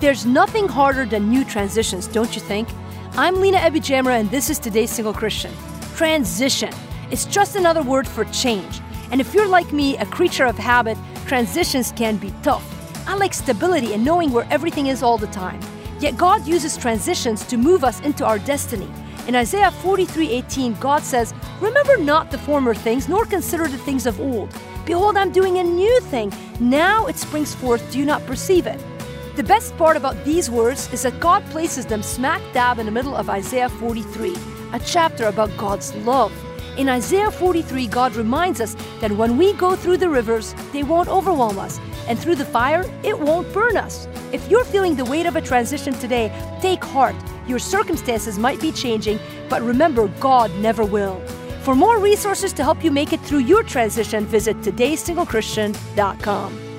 There's nothing harder than new transitions, don't you think? I'm Lena Ebijamra, and this is Today's Single Christian. Transition. It's just another word for change. And if you're like me, a creature of habit, transitions can be tough. I like stability and knowing where everything is all the time. Yet God uses transitions to move us into our destiny. In Isaiah 43:18, God says, "Remember not the former things, nor consider the things of old. Behold, I'm doing a new thing. Now it springs forth. Do you not perceive it?" The best part about these words is that God places them smack dab in the middle of Isaiah 43, a chapter about God's love. In Isaiah 43, God reminds us that when we go through the rivers, they won't overwhelm us, and through the fire, it won't burn us. If you're feeling the weight of a transition today, take heart. Your circumstances might be changing, but remember, God never will. For more resources to help you make it through your transition, visit todaysinglechristian.com.